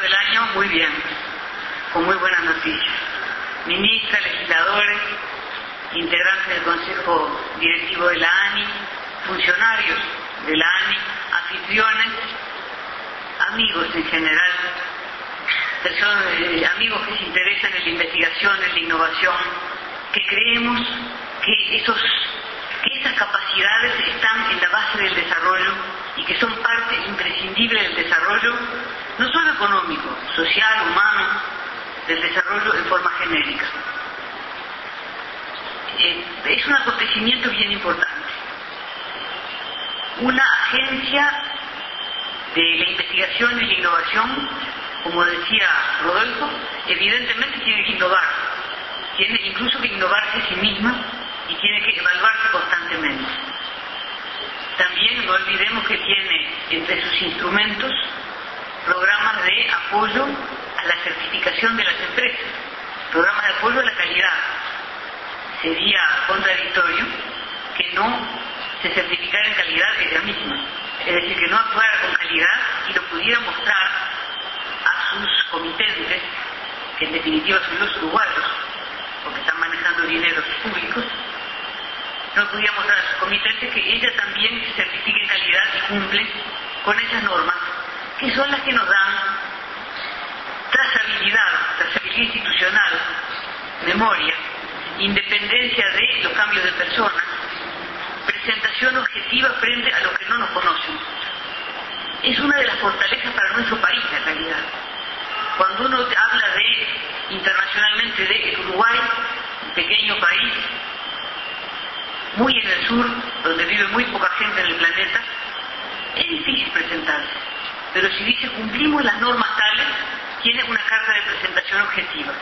del año muy bien, con muy buenas noticias. Ministras, legisladores, integrantes del Consejo Directivo de la ANI, funcionarios de la ANI, anfitriones, amigos en general, personas, amigos que se interesan en la investigación, en la innovación, que creemos que esas capacidades están en la base del desarrollo y que son parte imprescindible del desarrollo, no solo económico, social, humano, del desarrollo en forma genérica. Es un acontecimiento bien importante. Una agencia de la investigación y la innovación, como decía Rodolfo, evidentemente tiene que innovar, tiene incluso que innovarse a sí misma y tiene que evaluarse constantemente. También no olvidemos que tiene entre sus instrumentos programas de apoyo a la certificación de las empresas, programas de apoyo a la calidad. Sería contradictorio que no se certificara en calidad ella misma, es decir, que no actuara con calidad y lo pudiera mostrar a sus comitentes, que en definitiva son los uruguayos, porque están manejando dineros públicos, no pudiera mostrar a sus comitentes que ella también se certifica en calidad y cumple con esas normas, que son las que nos dan trazabilidad institucional, memoria, independencia de los cambios de personas, presentación objetiva frente a los que no nos conocen. Es una de las fortalezas para nuestro país, en realidad. Cuando uno habla internacionalmente de Uruguay, un pequeño país, muy en el sur, donde vive muy poca gente en el planeta, es difícil presentarse. Pero si dice cumplimos las normas tales, tiene una carta de presentación objetiva.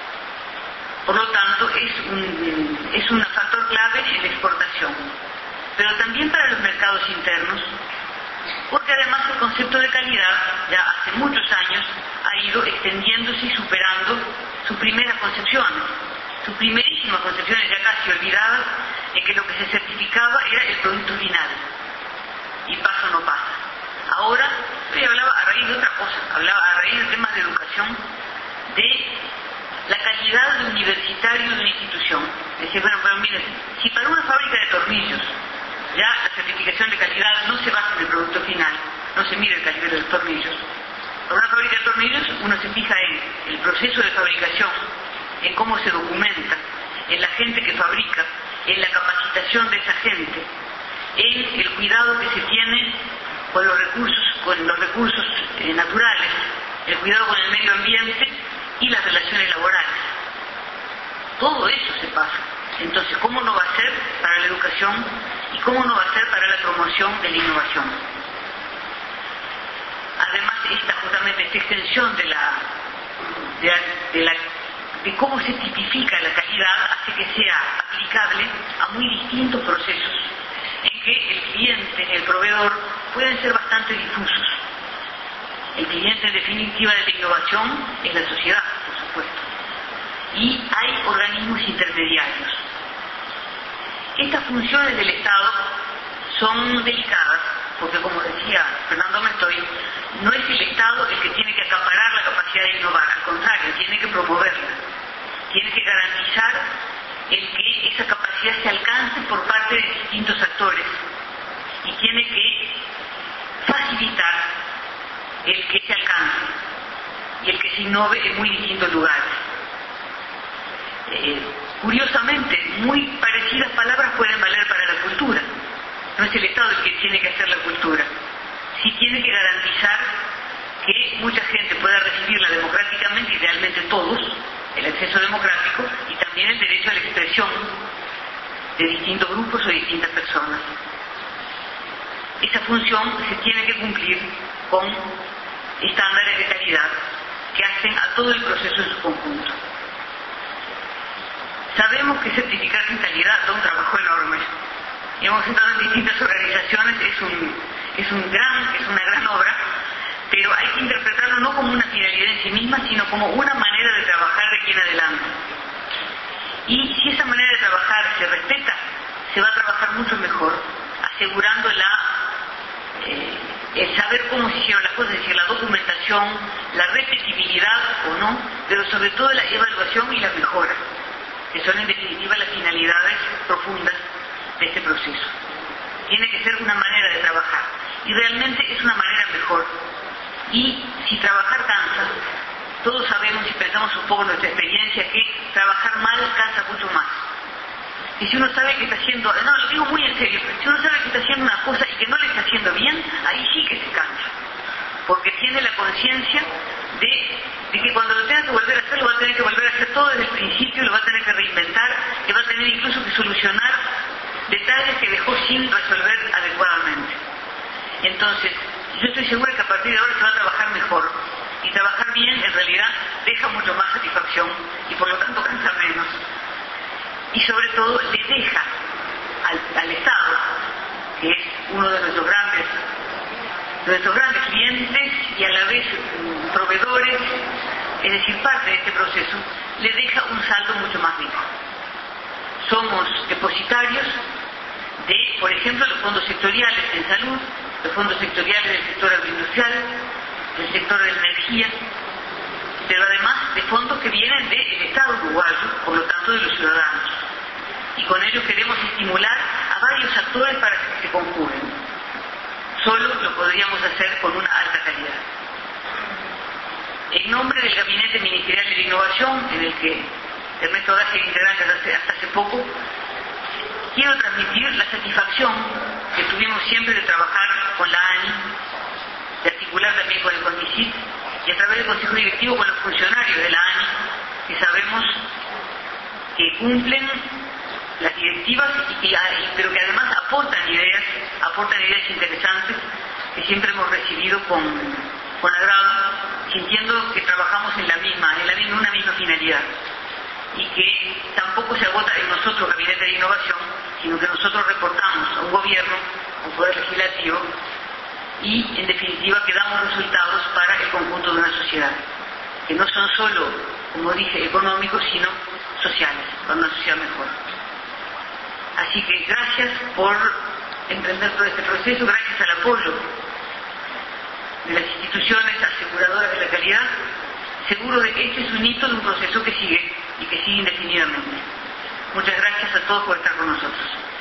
Por lo tanto, es un factor clave en la exportación. Pero también para los mercados internos, porque además el concepto de calidad, ya hace muchos años, ha ido extendiéndose y superando sus primeras concepciones, sus primerísimas concepciones ya casi olvidadas, en que lo que se certificaba era el producto final, y paso no pasa. Ahora, yo hablaba a raíz de otra cosa, hablaba a raíz de temas de educación, de la calidad de universitario de una institución. Decía, bueno, pero miren, si para una fábrica de tornillos ya la certificación de calidad no se basa en el producto final, no se mide el calibre de los tornillos. Para una fábrica de tornillos uno se fija en el proceso de fabricación, en cómo se documenta, en la gente que fabrica, en la capacitación de esa gente, en el cuidado que se tiene con los recursos naturales, el cuidado con el medio ambiente y las relaciones laborales. Todo eso se pasa. Entonces, ¿cómo no va a ser para la educación y cómo no va a ser para la promoción de la innovación? Además, justamente esta extensión de cómo se tipifica la calidad hace que sea aplicable a muy distintos procesos en que el cliente, el proveedor, pueden ser bastante difusos. El cliente, en definitiva, de la innovación es la sociedad, por supuesto. Y hay organismos intermediarios. Estas funciones del Estado son delicadas, porque como decía Fernando Mestoy, no es el Estado el que tiene que acaparar la capacidad de innovar, al contrario, tiene que promoverla, tiene que garantizar el que esa capacidad se alcance por parte de distintos actores y tiene que facilitar el que se alcance y el que se innove en muy distintos lugares. Curiosamente, muy parecidas palabras pueden valer para la cultura. No es el Estado el que tiene que hacer la cultura, sí tiene que garantizar que mucha gente pueda recibirla democráticamente, idealmente todos, el acceso democrático y también el derecho a la expresión de distintos grupos o distintas personas. Esa función se tiene que cumplir con estándares de calidad que hacen a todo el proceso en su conjunto. Sabemos que certificarse en calidad da un trabajo enorme. Hemos estado en distintas organizaciones, es una gran obra, pero hay que interpretarlo no como una finalidad en sí misma, sino como una manera de trabajar de aquí en adelante. Y si esa manera de trabajar se respeta, se va a trabajar mucho mejor, asegurando el saber cómo se hicieron las cosas, es decir, la documentación planificación, la repetibilidad o no, pero sobre todo la evaluación y la mejora, que son en definitiva las finalidades profundas de este proceso. Tiene que ser una manera de trabajar, y realmente es una manera mejor. Y si trabajar cansa, todos sabemos, si pensamos un poco en nuestra experiencia, que trabajar mal cansa mucho más. Y si uno sabe que está haciendo, no, lo digo muy en serio, si uno sabe que está haciendo una cosa y que no le está haciendo bien, ahí sí que se cansa. Porque tiene la conciencia de que cuando lo tenga que volver a hacer, lo va a tener que volver a hacer todo desde el principio, lo va a tener que reinventar, que va a tener incluso que solucionar detalles que dejó sin resolver adecuadamente. Entonces, yo estoy segura que a partir de ahora se va a trabajar mejor. Y trabajar bien, en realidad, deja mucho más satisfacción y por lo tanto cansa menos. Y sobre todo, le deja al Estado, que es uno de nuestros grandes clientes y a la vez proveedores, es decir, parte de este proceso, le deja un saldo mucho más rico. Somos depositarios de, por ejemplo, los fondos sectoriales en salud, los fondos sectoriales del sector agroindustrial, del sector de la energía, pero además de fondos que vienen del Estado uruguayo, por lo tanto de los ciudadanos. Y con ello queremos estimular a varios actores para que se conjuguen. Solo lo podríamos hacer con una alta calidad. En nombre del Gabinete Ministerial de la Innovación, en el que Ernesto Gás era integrante hasta hace poco, quiero transmitir la satisfacción que tuvimos siempre de trabajar con la ANI, de articular también con el CONICYT y a través del Consejo Directivo con los funcionarios de la ANI, que sabemos que cumplen las directivas, pero que además aportan ideas interesantes que siempre hemos recibido con agrado, sintiendo que trabajamos en una misma finalidad, y que tampoco se agota en nosotros Gabinete de Innovación, sino que nosotros reportamos a un gobierno, a un poder legislativo, y en definitiva que damos resultados para el conjunto de una sociedad, que no son solo, como dije, económicos, sino sociales, para una sociedad mejor. Así que gracias por emprender todo este proceso, gracias al apoyo de las instituciones aseguradoras de la calidad, seguro de que este es un hito de un proceso que sigue y que sigue indefinidamente. Muchas gracias a todos por estar con nosotros.